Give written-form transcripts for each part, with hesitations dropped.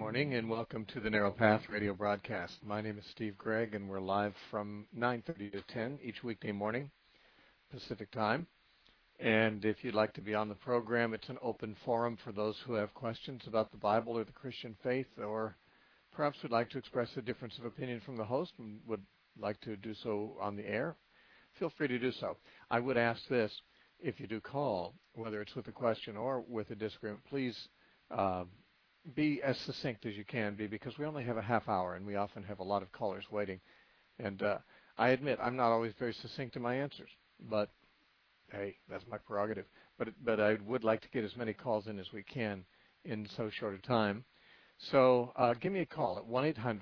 morning and welcome to the Narrow Path radio broadcast. My name is Steve Gregg and we're live from 9:30 to 10 each weekday morning, Pacific time. And if you'd like to be on the program, it's an open forum for those who have questions about the Bible or the Christian faith, or perhaps would like to express a difference of opinion from the host and would like to do so on the air. Feel free to do so. I would ask this, if you do call, whether it's with a question or with a disagreement, please be as succinct as you can be, because we only have a half hour and we often have a lot of callers waiting. And I admit I'm not always very succinct in my answers, but hey, that's my prerogative. But I would like to get as many calls in as we can in so short a time. So give me a call at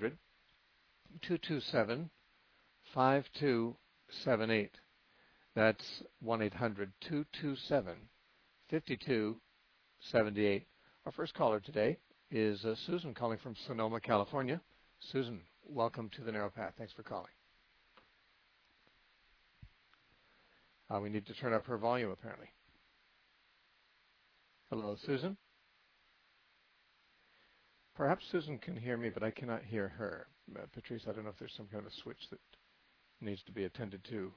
1-800-227-5278. That's 1-800-227-5278. Our first caller today is Susan, calling from Sonoma, California. Susan, welcome to the Narrow Path. Thanks for calling. We need to turn up her volume, apparently. Hello, Susan? Perhaps Susan can hear me, but I cannot hear her. Patrice, I don't know if there's some kind of switch that needs to be attended to.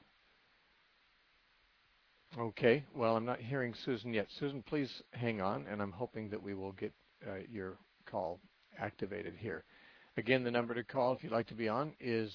Okay, well, I'm not hearing Susan yet. Susan, please hang on, and I'm hoping that we will get your call activated here. Again, the number to call if you'd like to be on is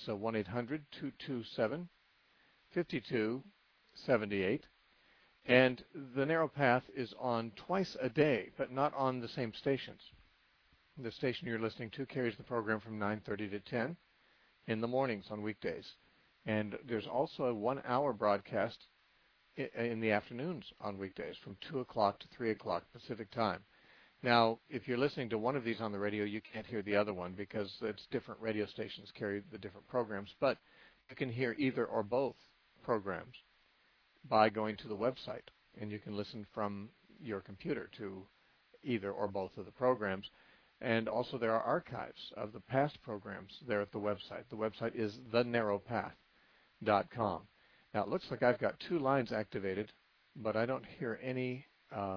1-800-227-5278. And the Narrow Path is on twice a day, but not on the same stations. The station you're listening to carries the program from 9:30 to 10 in the mornings on weekdays. And there's also a 1-hour broadcast in the afternoons on weekdays from 2 o'clock to 3 o'clock Pacific time. Now, if you're listening to one of these on the radio, you can't hear the other one because it's different radio stations carry the different programs. But you can hear either or both programs by going to the website, and you can listen from your computer to either or both of the programs. And also there are archives of the past programs there at the website. The website is thenarrowpath.com. Now, it looks like I've got two lines activated, but I don't hear any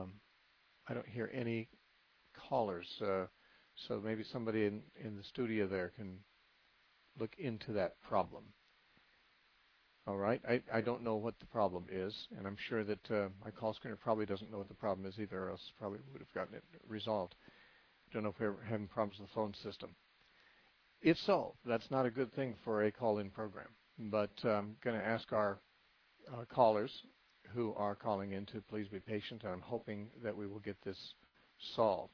callers. So maybe somebody in the studio there can look into that problem. All right. I don't know what the problem is, and I'm sure that my call screener probably doesn't know what the problem is either, or else probably would have gotten it resolved. I don't know if we're having problems with the phone system. If so, that's not a good thing for a call-in program. But I'm going to ask our callers who are calling in to please be patient, and I'm hoping that we will get this solved.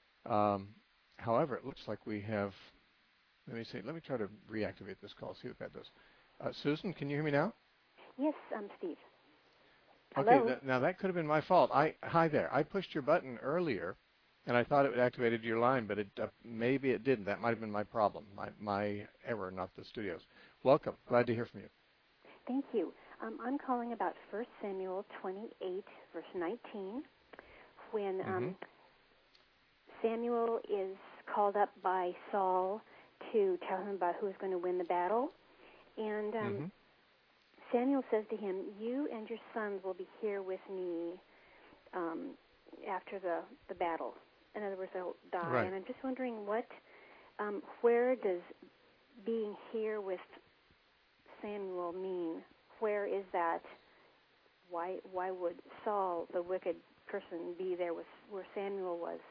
However, it looks like we have, let me try to reactivate this call, see what that does. Susan, can you hear me now? Yes, Steve. Hello? Okay, now that could have been my fault. Hi there. I pushed your button earlier, and I thought it activated your line, but maybe it didn't. That might have been my problem, my error, not the studio's. Welcome. Glad to hear from you. Thank you. I'm calling about 1 Samuel 28, verse 19, when Samuel is called up by Saul to tell him about who's going to win the battle. And Samuel says to him, "You and your sons will be here with me after the battle. In other words, they'll die." Right. And I'm just wondering where does being here with Samuel mean? Where is that? Why would Saul, the wicked person, be there where Samuel was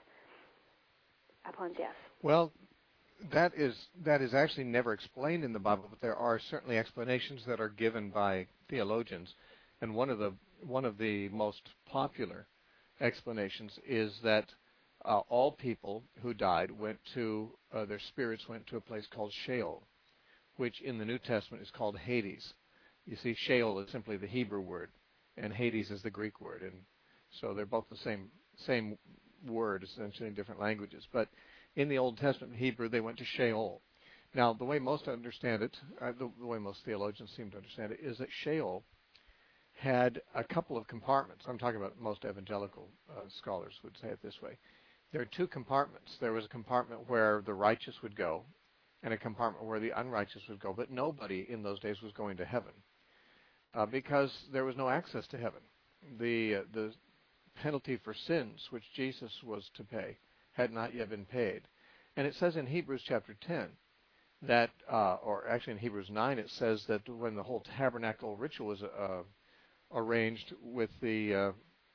upon death? Well, that is actually never explained in the Bible, but there are certainly explanations that are given by theologians, and one of the most popular explanations is that all people who died their spirits went to a place called Sheol, which in the New Testament is called Hades. You see, Sheol is simply the Hebrew word, and Hades is the Greek word, and so they're both the same word, essentially in different languages. But in the Old Testament Hebrew, they went to Sheol. Now, the way most understand it, the way most theologians seem to understand it, is that Sheol had a couple of compartments. I'm talking about most evangelical scholars would say it this way. There are two compartments. There was a compartment where the righteous would go, and a compartment where the unrighteous would go. But nobody in those days was going to heaven because there was no access to heaven. The penalty for sins, which Jesus was to pay, had not yet been paid. And it says in Hebrews chapter 10 that, or actually in Hebrews 9, it says that when the whole tabernacle ritual was arranged with the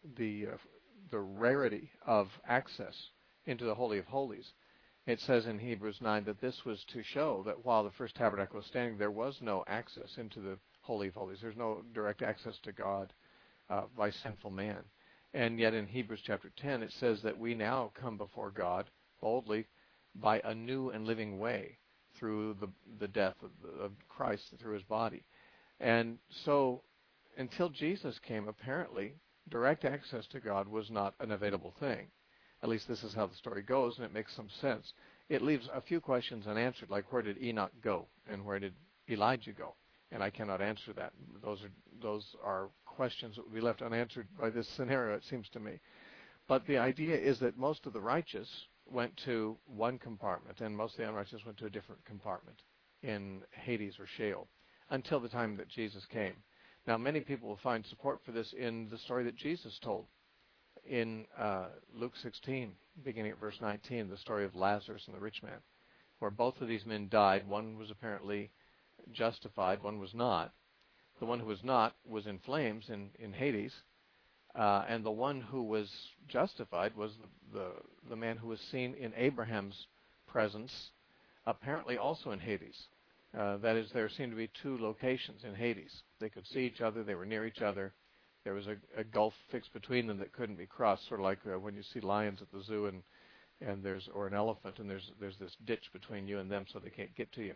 rarity of access into the Holy of Holies, it says in Hebrews 9 that this was to show that while the first tabernacle was standing, there was no access into the Holy of Holies. There's no direct access to God by sinful man. And yet in Hebrews chapter 10, it says that we now come before God boldly by a new and living way through the death of Christ through his body. And so until Jesus came, apparently, direct access to God was not an available thing. At least this is how the story goes, and it makes some sense. It leaves a few questions unanswered, like where did Enoch go and where did Elijah go? And I cannot answer that. Those are questions that would be left unanswered by this scenario, it seems to me. But the idea is that most of the righteous went to one compartment, and most of the unrighteous went to a different compartment in Hades or Sheol until the time that Jesus came. Now, many people will find support for this in the story that Jesus told in Luke 16, beginning at verse 19, the story of Lazarus and the rich man, where both of these men died. One was apparently justified, one was not. The one who was not was in flames in Hades, and the one who was justified was the man who was seen in Abraham's presence, apparently also in Hades. That is, there seemed to be two locations in Hades. They could see each other, they were near each other. There was a gulf fixed between them that couldn't be crossed, sort of like when you see lions at the zoo and there's, or an elephant, and there's this ditch between you and them so they can't get to you.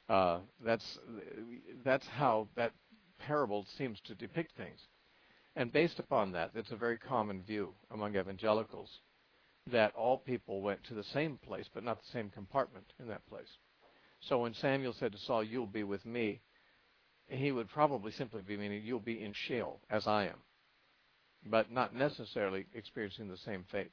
That's how that parable seems to depict things. And based upon that, it's a very common view among evangelicals that all people went to the same place, but not the same compartment in that place. So when Samuel said to Saul, "You'll be with me," he would probably simply be meaning you'll be in Sheol as I am, but not necessarily experiencing the same fate.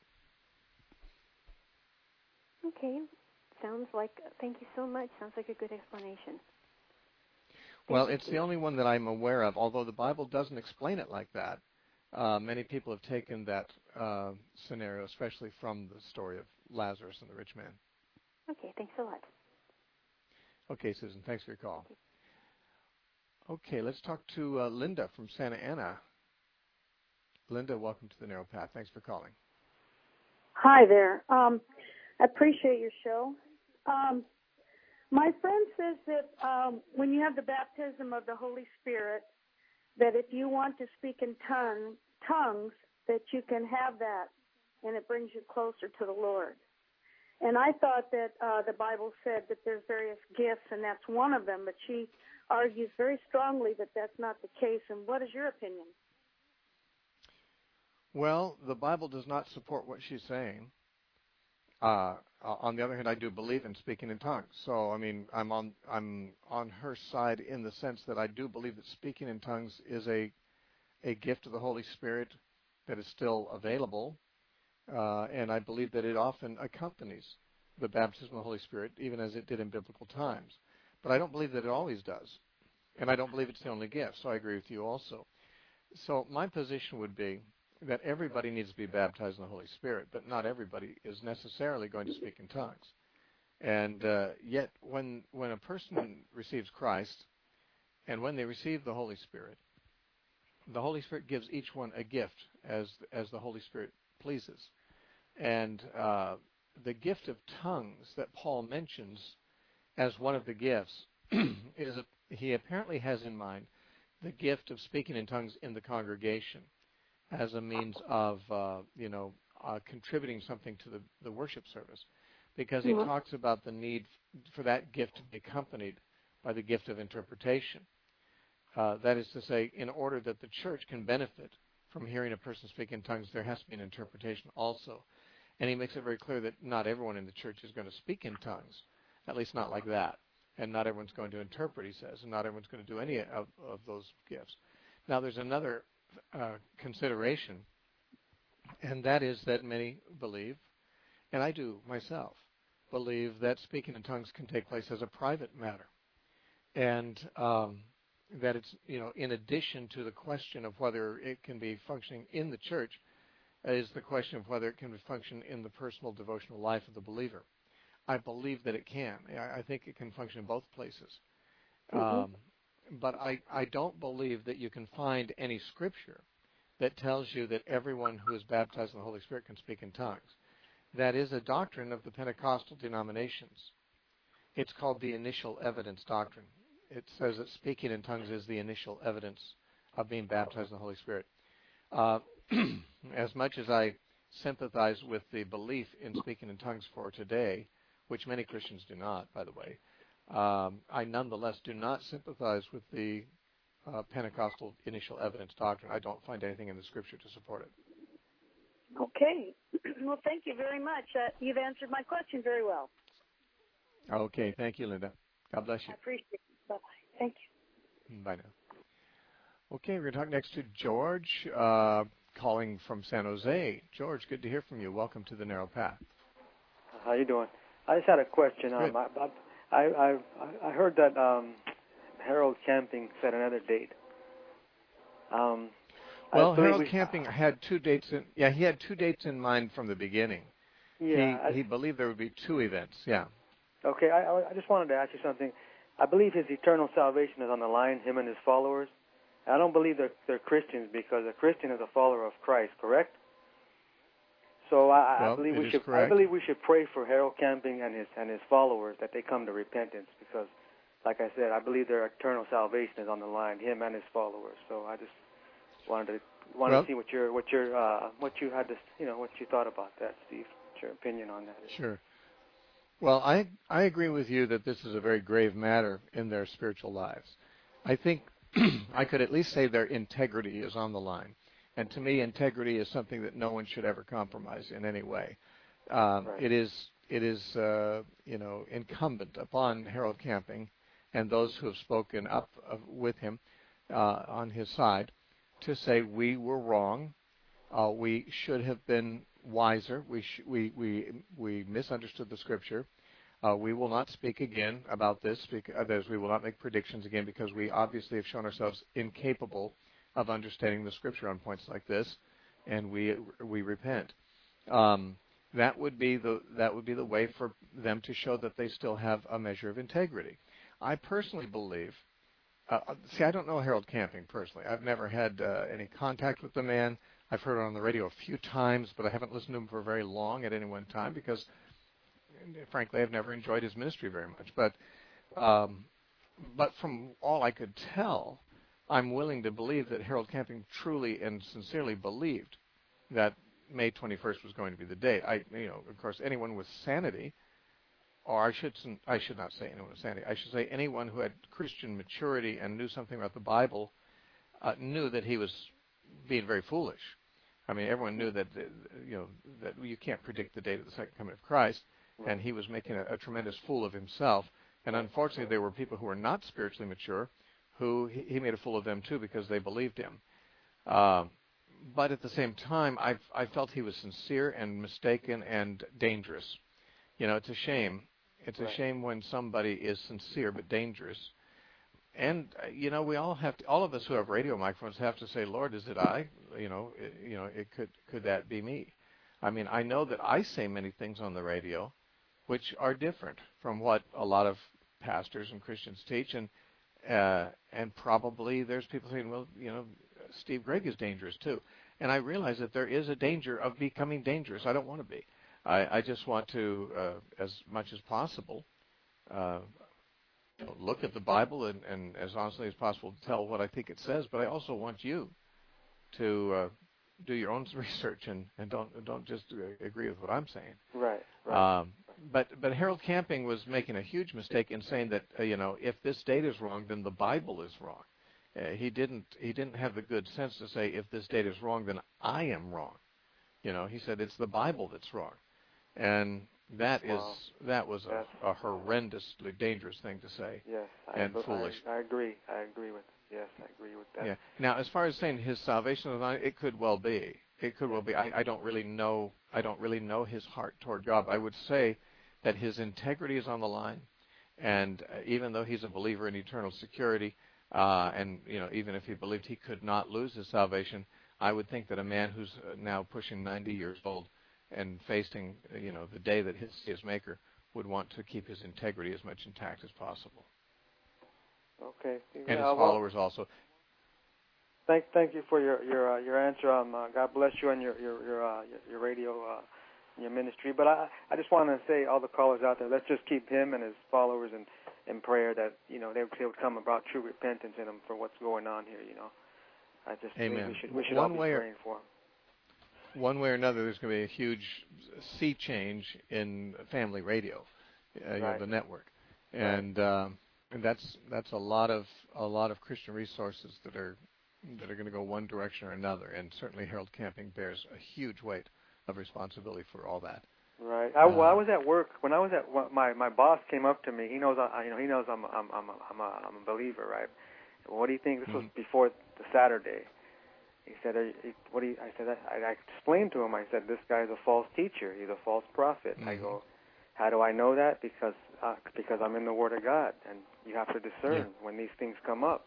Okay. Thank you so much. Sounds like a good explanation. Well, it's the only one that I'm aware of, although the Bible doesn't explain it like that. Many people have taken that scenario, especially from the story of Lazarus and the rich man. Okay, thanks a lot. Okay, Susan, thanks for your call. Okay, let's talk to Linda from Santa Ana. Linda, welcome to the Narrow Path. Thanks for calling. Hi there. I appreciate your show. My friend says that when you have the baptism of the Holy Spirit, that if you want to speak in tongues, that you can have that, and it brings you closer to the Lord. And I thought that the Bible said that there's various gifts, and that's one of them, but she argues very strongly that that's not the case. And what is your opinion? Well, the Bible does not support what she's saying. On the other hand, I do believe in speaking in tongues. So, I mean, I'm on her side in the sense that I do believe that speaking in tongues is a gift of the Holy Spirit that is still available, and I believe that it often accompanies the baptism of the Holy Spirit, even as it did in biblical times. But I don't believe that it always does, and I don't believe it's the only gift. So I agree with you also. So my position would be that everybody needs to be baptized in the Holy Spirit, but not everybody is necessarily going to speak in tongues. And yet, when a person receives Christ, and when they receive the Holy Spirit gives each one a gift as the Holy Spirit pleases. And the gift of tongues that Paul mentions as one of the gifts is he apparently has in mind the gift of speaking in tongues in the congregation as a means of contributing something to the worship service, because he talks about the need for that gift to be accompanied by the gift of interpretation. That is to say, in order that the church can benefit from hearing a person speak in tongues, there has to be an interpretation also. And he makes it very clear that not everyone in the church is going to speak in tongues, at least not like that. And not everyone's going to interpret, he says, and not everyone's going to do any of those gifts. Now, there's another consideration, and that is that many believe, and I do myself, believe that speaking in tongues can take place as a private matter. And that it's, in addition to the question of whether it can be functioning in the church, is the question of whether it can function in the personal devotional life of the believer. I believe that it can. I think it can function in both places. Mm-hmm. But I don't believe that you can find any scripture that tells you that everyone who is baptized in the Holy Spirit can speak in tongues. That is a doctrine of the Pentecostal denominations. It's called the initial evidence doctrine. It says that speaking in tongues is the initial evidence of being baptized in the Holy Spirit. As much as I sympathize with the belief in speaking in tongues for today, which many Christians do not, by the way, I nonetheless do not sympathize with the Pentecostal initial evidence doctrine. I don't find anything in the Scripture to support it. Okay. Well, thank you very much. You've answered my question very well. Okay, thank you, Linda. God bless you. I appreciate it. Bye-bye. Thank you. Bye now. Okay, we're going to talk next to George, calling from San Jose. George, good to hear from you. Welcome to the Narrow Path. How you doing? I just had a question. I heard that Harold Camping set another date. Well, Harold Camping had two dates. He had two dates in mind from the beginning. Yeah, he believed there would be two events. Yeah. Okay, I just wanted to ask you something. I believe his eternal salvation is on the line, him and his followers. I don't believe they're Christians, because a Christian is a follower of Christ, correct? So I believe we should pray for Harold Camping and his followers that they come to repentance, because, like I said, I believe their eternal salvation is on the line, him and his followers. So I just wanted to see what you had to, what you thought about that, Steve. What's your opinion on that? Sure. Well, I agree with you that this is a very grave matter in their spiritual lives. I think I could at least say their integrity is on the line. And to me, integrity is something that no one should ever compromise in any way. Right. It is incumbent upon Harold Camping and those who have spoken up with him on his side to say we were wrong. We should have been wiser. We misunderstood the Scripture. We will not speak again about this. We will not make predictions again, because we obviously have shown ourselves incapable of understanding the Scripture on points like this, and we repent. That would be the way for them to show that they still have a measure of integrity. I personally believe. I don't know Harold Camping personally. I've never had any contact with the man. I've heard it on the radio a few times, but I haven't listened to him for very long at any one time, because, frankly, I've never enjoyed his ministry very much. But from all I could tell, I'm willing to believe that Harold Camping truly and sincerely believed that May 21st was going to be the date. Of course, anyone with sanity, or I should not say anyone with sanity. I should say anyone who had Christian maturity and knew something about the Bible knew that he was being very foolish. I mean, everyone knew that that you can't predict the date of the second coming of Christ, and he was making a tremendous fool of himself. And unfortunately, there were people who were not spiritually mature who he made a fool of them too, because they believed him. But at the same time, I felt he was sincere and mistaken and dangerous. It's a shame. It's a shame when somebody is sincere but dangerous. And we all have to. All of us who have radio microphones have to say, "Lord, is it I?" It could that be me? I mean, I know that I say many things on the radio, which are different from what a lot of pastors and Christians teach, and probably there's people saying, "Well, Steve Gregg is dangerous too." And I realize that there is a danger of becoming dangerous. I don't want to be. I just want to, as much as possible, look at the Bible and as honestly as possible tell what I think it says. But I also want you to do your own research and don't just agree with what I'm saying. Right. But Harold Camping was making a huge mistake in saying that if this date is wrong, then the Bible is wrong. He didn't have the good sense to say, if this date is wrong, then I am wrong. He said it's the Bible that's wrong, and that was a horrendously dangerous thing to say. Yes, and foolish. I agree. I agree with that. Yeah. Now, as far as saying his salvation is on, it could well be. It could well be. I don't really know. I don't really know his heart toward God. I would say that his integrity is on the line, and even though he's a believer in eternal security, and even if he believed he could not lose his salvation, I would think that a man who's now pushing 90 years old and facing the day that his Maker would want to keep his integrity as much intact as possible. Okay. And his followers also. Thank you for your answer. God bless you and your radio, your ministry. But I just want to say, all the callers out there, let's just keep him and his followers in prayer that they would come about true repentance in them for what's going on here. I just Amen. think we should all be praying for him. One way or another, there's going to be a huge sea change in family radio, the network, and that's a lot of Christian resources that are going to go one direction or another, and certainly Harold Camping bears a huge weight of responsibility for all that. Right. I was at work when I was at my boss came up to me. He knows he knows I'm a believer, right? What do you think? This was before the Saturday. He said, "What do you?" I said, I explained to him. I said, "This guy's a false teacher. He's a false prophet." I go, "How do I know that? Because I'm in the Word of God, and you have to discern when these things come up.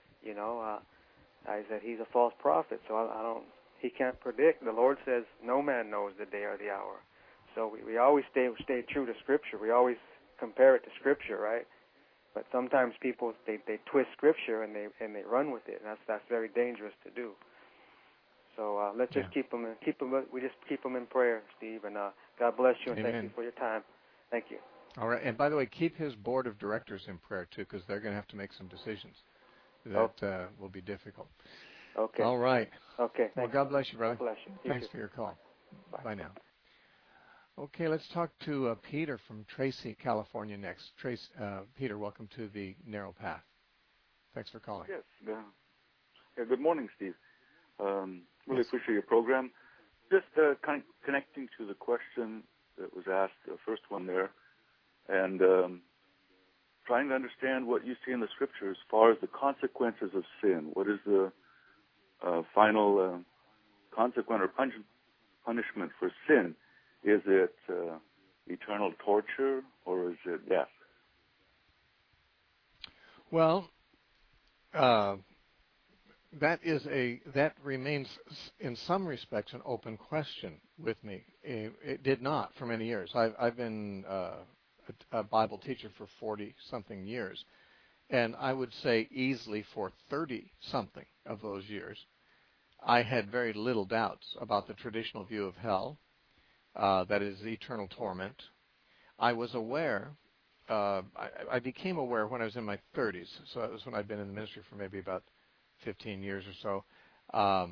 I said he's a false prophet, so I don't. He can't predict. The Lord says no man knows the day or the hour. So we always stay true to Scripture. We always compare it to Scripture, right? But sometimes people they twist Scripture and they run with it, and that's very dangerous to do. So let's just keep them in prayer, Steve, and God bless you and Amen. Thank you for your time. Thank you. All right, and by the way, keep his board of directors in prayer too, because they're going to have to make some decisions that will be difficult. Okay. All right. Okay. Well, God bless you, brother. God bless you. Thanks for your call. Bye now. Okay, let's talk to Peter from Tracy, California next. Peter, welcome to the Narrow Path. Thanks for calling. Yes. Good morning, Steve. Really appreciate your program. Just kind of connecting to the question that was asked, the first one there, and trying to understand what you see in the Scripture as far as the consequences of sin. What is the final consequence or punishment for sin? Is it eternal torture or is it death? Well, that remains in some respects an open question with me. It did not for many years. I've been a Bible teacher for 40-something years, and I would say easily for 30-something of those years, I had very little doubts about the traditional view of hell, that is eternal torment. I was aware, I became aware when I was in my 30s, so that was when I'd been in the ministry for maybe about 15 years or so.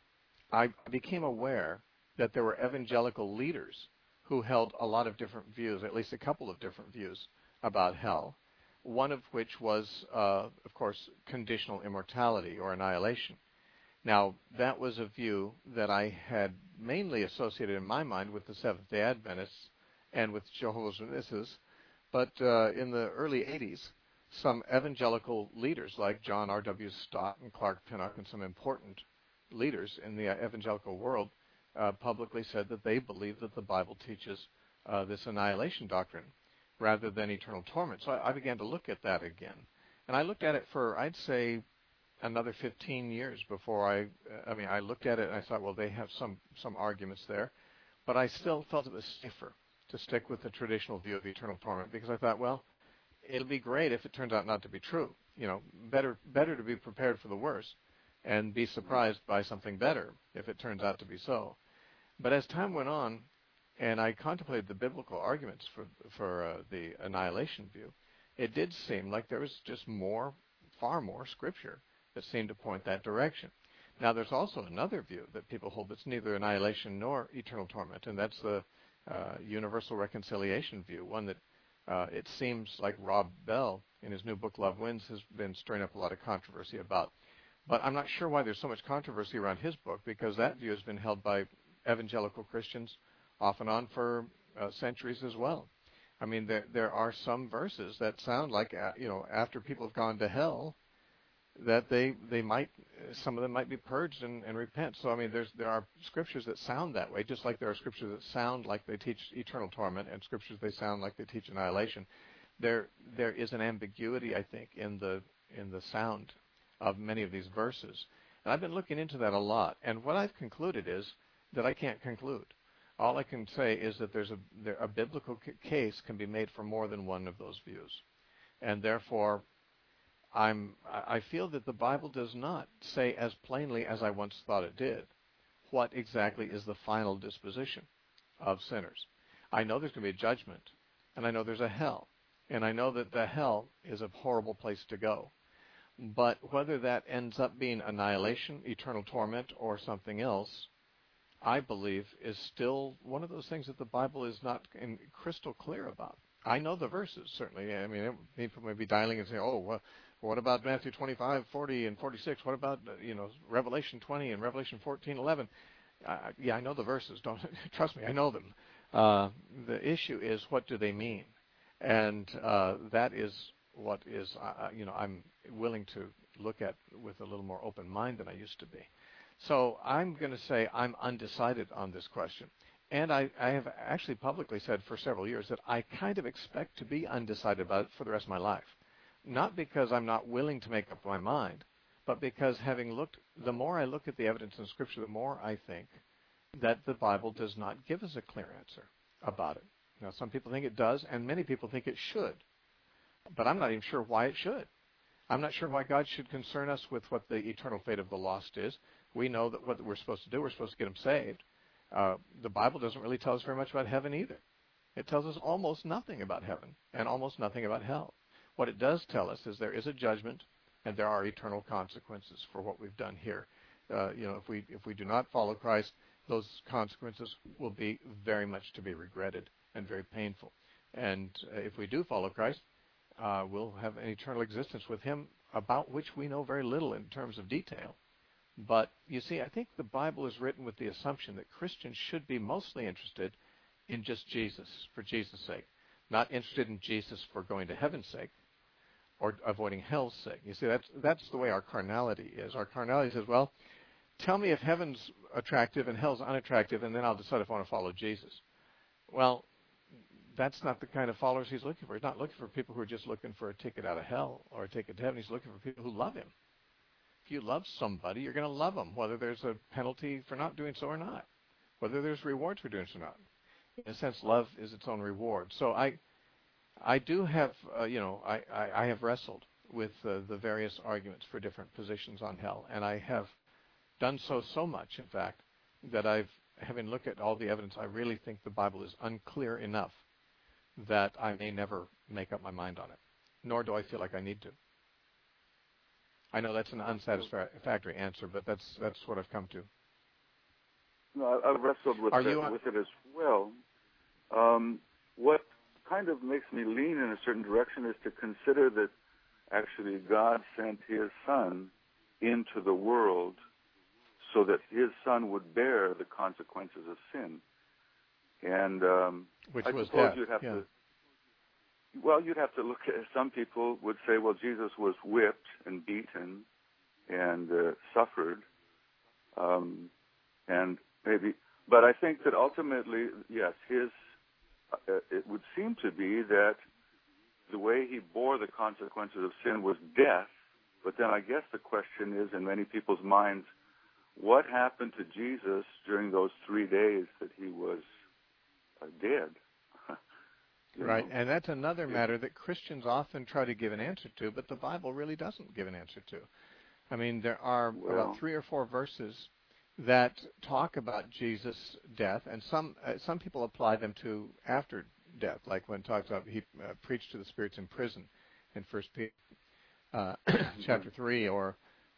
I became aware that there were evangelical leaders who held a lot of different views, at least a couple of different views about hell, one of which was, of course, conditional immortality or annihilation. Now, that was a view that I had mainly associated in my mind with the Seventh-day Adventists and with Jehovah's Witnesses, but in the early 80s, some evangelical leaders like John R.W. Stott and Clark Pinnock and some important leaders in the evangelical world publicly said that they believe that the Bible teaches this annihilation doctrine rather than eternal torment. So I began to look at that again. And I looked at it for, I'd say, another 15 years before I looked at it and I thought, well, they have some arguments there. But I still felt it was safer to stick with the traditional view of eternal torment because I thought, well, it'll be great if it turns out not to be true. Better to be prepared for the worst and be surprised by something better if it turns out to be so. But as time went on, and I contemplated the biblical arguments for the annihilation view, it did seem like there was just far more Scripture that seemed to point that direction. Now, there's also another view that people hold that's neither annihilation nor eternal torment, and that's the universal reconciliation view, one that it seems like Rob Bell, in his new book, Love Wins, has been stirring up a lot of controversy about. But I'm not sure why there's so much controversy around his book, because that view has been held by evangelical Christians off and on for centuries as well. I mean, there are some verses that sound like, after people have gone to hell, that they might, some of them might be purged and repent. So, I mean, there are scriptures that sound that way, just like there are scriptures that sound like they teach eternal torment and scriptures they sound like they teach annihilation. There is an ambiguity, I think, in the sound of many of these verses. And I've been looking into that a lot. And what I've concluded is that I can't conclude. All I can say is that a biblical case can be made for more than one of those views, and therefore I feel that the Bible does not say as plainly as I once thought it did what exactly is the final disposition of sinners. I know there's going to be a judgment, and I know there's a hell, and I know that the hell is a horrible place to go. But whether that ends up being annihilation, eternal torment, or something else, I believe is still one of those things that the Bible is not crystal clear about. I know the verses, certainly. I mean, people may be dialing and saying, oh, well, what about Matthew 25, 40, and 46? What about, Revelation 20 and Revelation 14, 11? Yeah, I know the verses. Don't trust me, I know them. The issue is, what do they mean? And that is what is, I'm willing to look at with a little more open mind than I used to be. So I'm going to say I'm undecided on this question. And I have actually publicly said for several years that I kind of expect to be undecided about it for the rest of my life. Not because I'm not willing to make up my mind, but because the more I look at the evidence in Scripture, the more I think that the Bible does not give us a clear answer about it. Now, some people think it does, and many people think it should. But I'm not even sure why it should. I'm not sure why God should concern us with what the eternal fate of the lost is. We know that what we're supposed to do, we're supposed to get them saved. The Bible doesn't really tell us very much about heaven either. It tells us almost nothing about heaven and almost nothing about hell. What it does tell us is there is a judgment and there are eternal consequences for what we've done here. If we do not follow Christ, those consequences will be very much to be regretted and very painful. And if we do follow Christ, we'll have an eternal existence with Him about which we know very little in terms of detail. But you see, I think the Bible is written with the assumption that Christians should be mostly interested in just Jesus, for Jesus' sake, not interested in Jesus for going to heaven's sake or avoiding hell's sake. You see, that's the way our carnality is. Our carnality says, well, tell me if heaven's attractive and hell's unattractive, and then I'll decide if I want to follow Jesus. Well, that's not the kind of followers He's looking for. He's not looking for people who are just looking for a ticket out of hell or a ticket to heaven. He's looking for people who love Him. If you love somebody, you're going to love them, whether there's a penalty for not doing so or not, whether there's rewards for doing so or not. In a sense, love is its own reward. So I do have, I have wrestled with the various arguments for different positions on hell, and I have done so much, in fact, that having looked at all the evidence, I really think the Bible is unclear enough that I may never make up my mind on it, nor do I feel like I need to. I know that's an unsatisfactory answer, but that's what I've come to. No, I've wrestled with it as well. What kind of makes me lean in a certain direction is to consider that actually God sent His Son into the world so that His Son would bear the consequences of sin. And which I was suppose death. You'd have yeah. to. Well, you'd have to look at. Some people would say, well, Jesus was whipped and beaten and suffered, and maybe. But I think that ultimately, yes, it would seem to be that the way He bore the consequences of sin was death. But then I guess the question is, in many people's minds, what happened to Jesus during those 3 days that He was dead? Right, and that's another matter that Christians often try to give an answer to, but the Bible really doesn't give an answer to. I mean, there are about 3 or 4 verses that talk about Jesus' death, and some people apply them to after death, like when it talks about He preached to the spirits in prison in 1 Peter chapter 3, or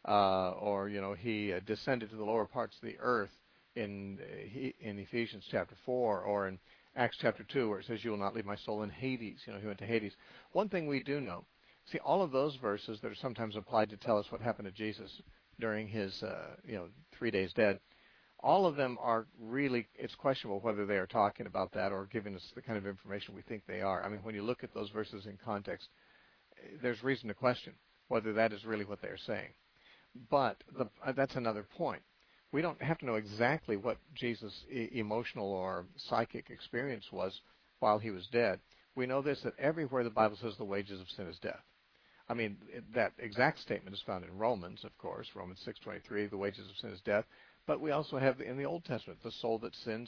He descended to the lower parts of the earth in Ephesians chapter 4, or in Acts chapter 2, where it says, you will not leave my soul in Hades. He went to Hades. One thing we do know, see, all of those verses that are sometimes applied to tell us what happened to Jesus during His, 3 days dead, all of them are really, it's questionable whether they are talking about that or giving us the kind of information we think they are. I mean, when you look at those verses in context, there's reason to question whether that is really what they are saying. But that's another point. We don't have to know exactly what Jesus' emotional or psychic experience was while He was dead. We know this, that everywhere the Bible says the wages of sin is death. I mean, that exact statement is found in Romans, of course, Romans 6:23, the wages of sin is death. But we also have in the Old Testament, the soul that sins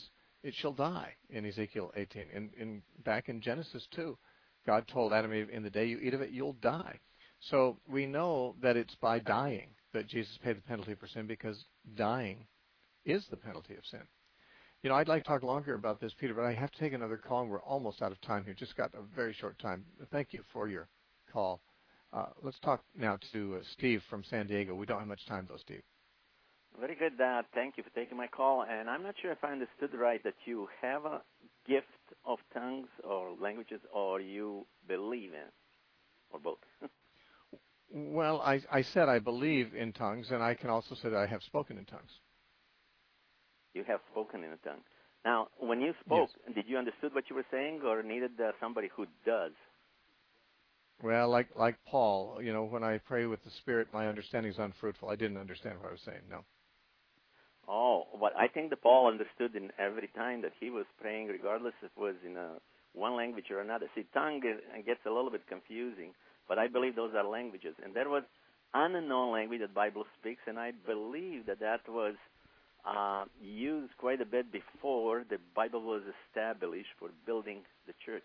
it shall die in Ezekiel 18. In back in Genesis 2, God told Adam and Eve, in the day you eat of it, you'll die. So we know that it's by dying that Jesus paid the penalty for sin, because dying is the penalty of sin. You know, I'd like to talk longer about this, Peter, but I have to take another call, and we're almost out of time here. Just got a very short time. Thank you for your call. Let's talk now to Steve from San Diego. We don't have much time, though, Steve. Very good. Thank you for taking my call. And I'm not sure if I understood right that you have a gift of tongues or languages, or you believe in, or both. Well, I said I believe in tongues, and I can also say that I have spoken in tongues. You have spoken in a tongue. Now, when you spoke, Yes. did you understood what you were saying, or needed somebody who does? Well, like Paul, you know, when I pray with the Spirit, my understanding is unfruitful. I didn't understand what I was saying, no. Oh, but I think that Paul understood in every time that he was praying, regardless if it was in one language or another. See, tongue gets a little bit confusing, but I believe those are languages. And there was an unknown language that the Bible speaks, and I believe that was used quite a bit before the Bible was established for building the church.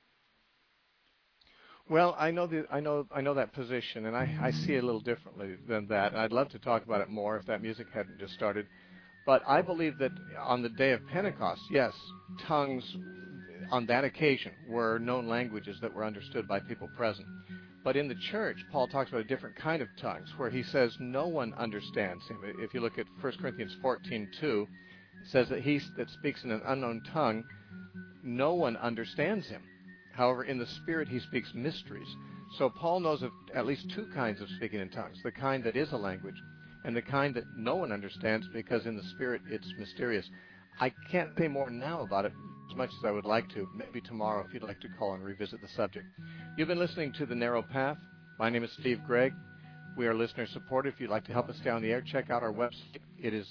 Well, I know that position, and I see it a little differently than that. And I'd love to talk about it more if that music hadn't just started. But I believe that on the day of Pentecost, yes, tongues on that occasion were known languages that were understood by people present. But in the church, Paul talks about a different kind of tongues, where he says no one understands him. If you look at 1 Corinthians 14:2, it says that he that speaks in an unknown tongue, no one understands him. However, in the Spirit, he speaks mysteries. So Paul knows of at least two kinds of speaking in tongues, the kind that is a language and the kind that no one understands, because in the Spirit it's mysterious. I can't say more now about it as much as I would like to. Maybe tomorrow if you'd like to call and revisit the subject. You've been listening to The Narrow Path. My name is Steve Gregg. We are listener supported. If you'd like to help us stay on the air, check out our website. It is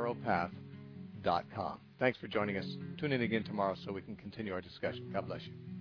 thenarrowpath.com. Thanks for joining us. Tune in again tomorrow so we can continue our discussion. God bless you.